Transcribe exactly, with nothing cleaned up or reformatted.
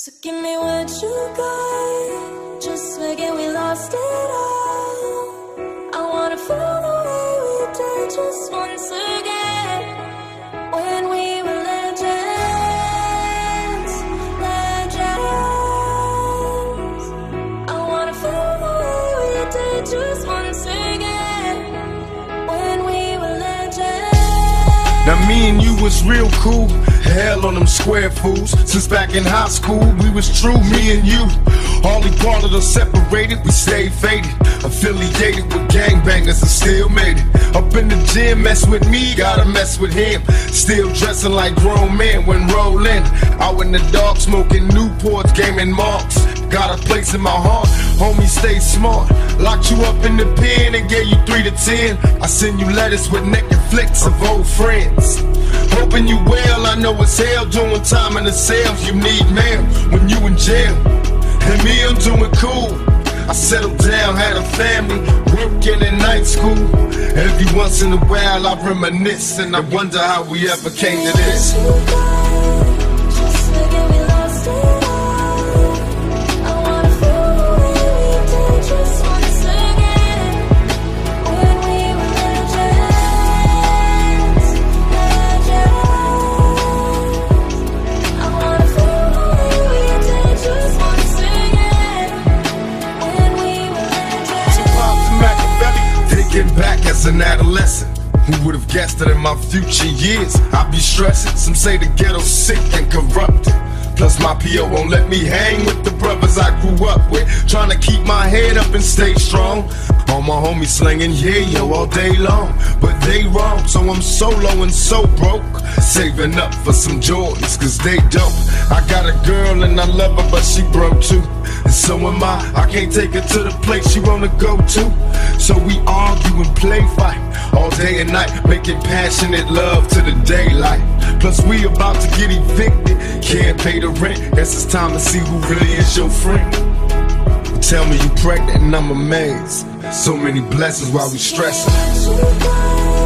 So give me what you got, just like it, we lost it all. I wanna feel the way we did just once again, when we were legends, legends. I wanna feel the way we did just once again, when we were legends. Now me and you was real cool, hell on them square fools. Since back in high school, we was true, me and you. Hardly parted or separated, we stayed faded. Affiliated with gangbangers and still made it. Up in the gym, mess with me, gotta mess with him. Still dressing like grown men when rolling. Out in the dark, smoking Newports, gaming marks. Got a place in my heart, homie, stay smart. Locked you up in the pen and gave you three to ten. I send you letters with naked flicks of old friends. Hoping you well, I know it's hell doing time in the cells. You need mail when you in jail. And me, I'm doing cool. I settled down, had a family, working in night school. Every once in a while I reminisce and I wonder how we ever came to this. Back as an adolescent, who would have guessed that in my future years I'd be stressing? Some say the ghetto's sick and corrupted. Plus my P O won't let me hang with the brothers I grew up with. Trying to keep my head up and stay strong. All my homies slinging yeah yo all day long, but they wrong, so I'm solo and so broke. Saving up for some Jordans, cause they dope. I got a girl and I love her, but she broke too. And so am I, I can't take her to the place she wanna go to. So we argue and play fight all day and night, making passionate love to the daylight. Plus we about to get evicted, can't pay the rent. Guess it's time to see who really is your friend. Tell me you pregnant and I'm amazed. So many blessings while we stressing.